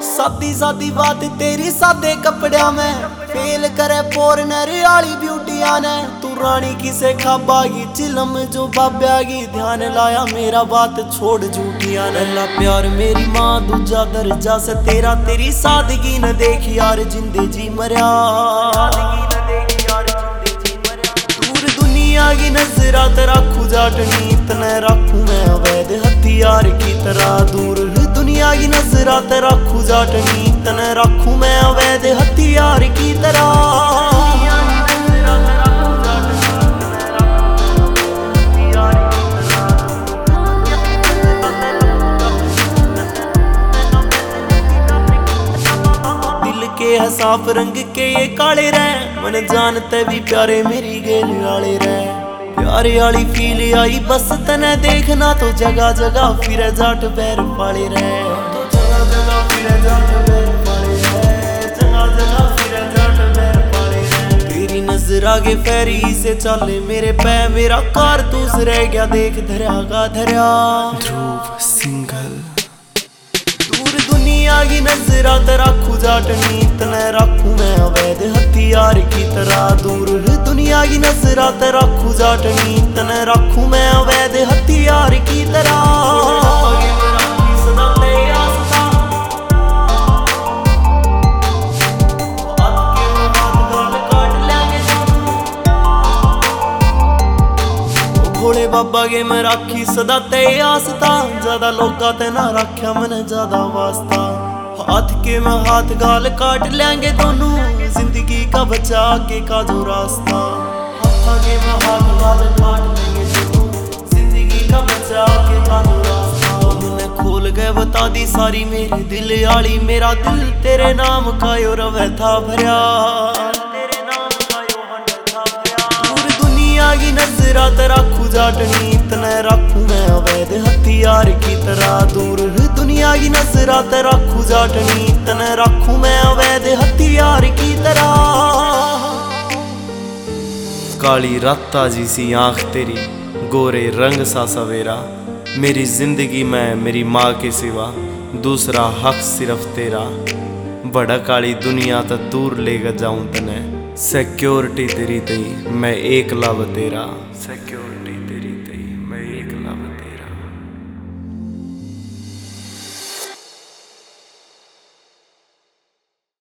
सादी सादी बात तेरी सादे कपड़िया में फेल करे पोरनरी आली ब्यूटिया ने। तू रानी किसे खाबागी चिलम जो बाब्यागी ध्यान लाया मेरा बात छोड़ झूठिया ने। ला प्यार मेरी माँ दूजा दर्जा से तेरा तेरी सादगी न देख यार जिंदे जी मरिया। दूर दुनिया की नजरा तेरा खुजाटनी तने रखूं मैं अवैध हथियार की तरह। दूर दुनिया की नजरा तेरा खुजाटनी तने रखूं मैं अवैध हथियार की तरह। के है साफ रंग के ये काले रह मन जानते भी प्यारे मेरी गेल वाले रह। प्यारे वाली फील आई बस तने देखना तो जगह जगह फिर जाट पैर पाले रह। तो जगह जगह फिर जाट पैर पाले रह, जगह जगह फिर जाट पैर पाले रह। तेरी नजर आगे फेरी से चले मेरे पै मेरा कारतूस रह गया देख धरिया का धरिया। ध्रुव सिंगल दुनिया की नजरा तेरा खुजाटनी तने रखूं मैं अवैध हथियार की तरह। दूर दुनिया की नजरा तेरा खुजाटनी तने रखूं मैं अवैध हथियार की तरह। भोले बाबा के मैं राखी सदा ते आसता ज्यादा लोका ते ना रखा मैंने ज्यादा वास्ता। हाथ के मैं हाथ गाल काट लेंगे दोनों जिंदगी का बचा के का जो रास्ता। हाथ के मैं हाथ गाल काट लेंगे दोनों जिंदगी का बचा के का जो रास्ता। मैंने खोल गए बता दी सारी मेरे दिल आली मेरा दिल तेरे नाम का यो रवे था भरिया। की नजरा तेरा खुजाटनी तने रखूं मैं अवैध हथियार की तरह। दूर दुनिया की नजरा तेरा खुजाटनी तने रखूं मैं अवैध हथियार की तरह। काली राता जी सी आंख तेरी गोरे रंग सा सवेरा। मेरी जिंदगी में मेरी माँ के सिवा दूसरा हक सिर्फ तेरा। बड़ा काली दुनिया तक दूर लेकर जाऊं तने सिक्योरिटी तेरी तई मैं एक लव तेरा।